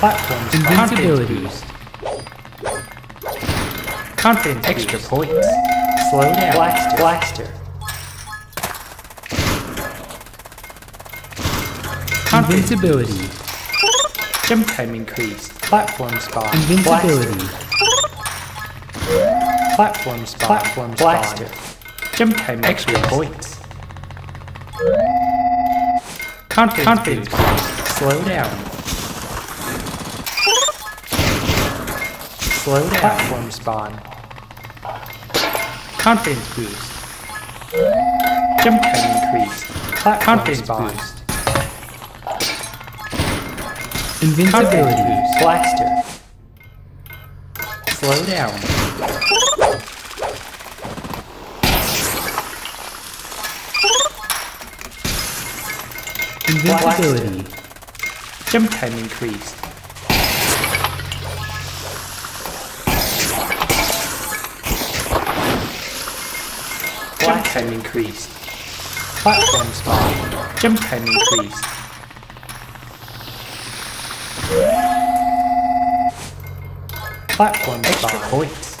Platform spawn. Invincibility. Confidence boost. Confidence extra points. Slow down. Blaster. Invincibility. Jump time increased. Platform spawn. Invincibility. Platform spawn. Platform blaster. Jump time extra points. Confidence boost. Slow down. Slow down. Platform spawn. Confidence boost. Jump time increased. Confidence boost. Invincibility. Boost. Blaster. Slow down. Invincibility. Jump time increased. Jump time increased. Platform spawn. Jump time increased. Platform extra points.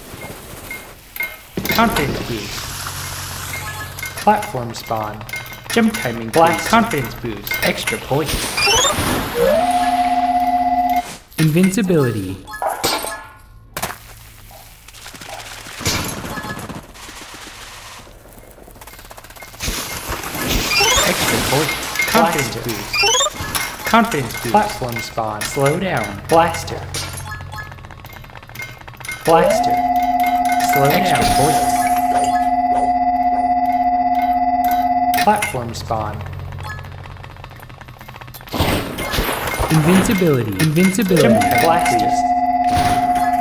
Confidence boost. Platform spawn. Jump time increased. Confidence boost. Extra points. Invincibility. Extra points. Confidence boost. Confidence boost. Platform spawn. Slow down. Blaster. Blaster. Slow extra down. Points. Platform spawn. Invincibility. Invincibility. Jump blaster.